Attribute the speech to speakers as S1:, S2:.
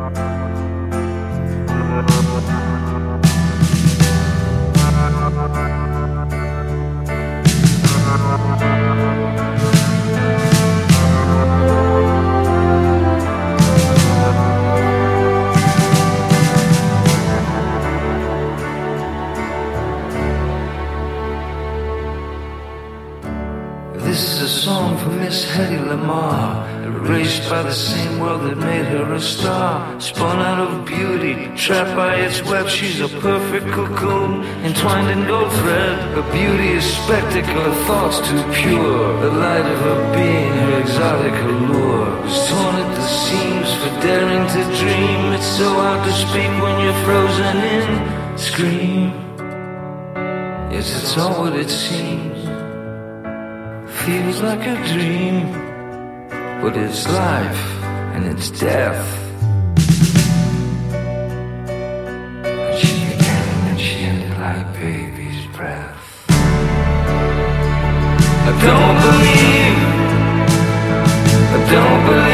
S1: This is a song for Miss Hedy Lamarr, erased by the same world that made her a star. Spun out of beauty, trapped by its web, she's a perfect cocoon, entwined in gold thread. Her beauty is spectacle, her thoughts too pure. The light of her being, her exotic allure, is torn at the seams for daring to dream. It's so hard to speak when you're frozen in. Scream, yes, it's all what it seems. Feels like a dream, but it's life and it's death. And she began and she ended like baby's breath. I don't believe